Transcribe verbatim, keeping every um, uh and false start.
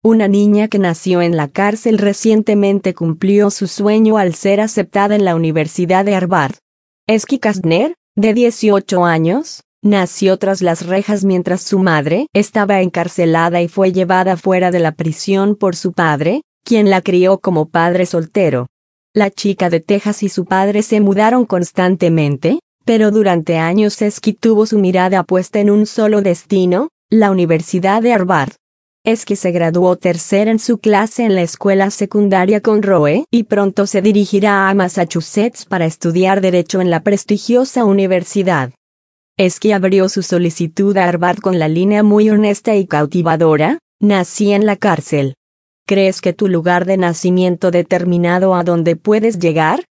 Una niña que nació en la cárcel recientemente cumplió su sueño al ser aceptada en la Universidad de Harvard. Eski Kastner, de dieciocho años, nació tras las rejas mientras su madre estaba encarcelada y fue llevada fuera de la prisión por su padre, quien la crió como padre soltero. La chica de Texas y su padre se mudaron constantemente, pero durante años Eski tuvo su mirada puesta en un solo destino, la Universidad de Harvard. Eski se graduó tercera en su clase en la escuela secundaria Conroe y pronto se dirigirá a Massachusetts para estudiar Derecho en la prestigiosa universidad. Eski abrió su solicitud a Harvard con la línea muy honesta y cautivadora: nací en la cárcel. ¿Crees que tu lugar de nacimiento determinado a dónde puedes llegar?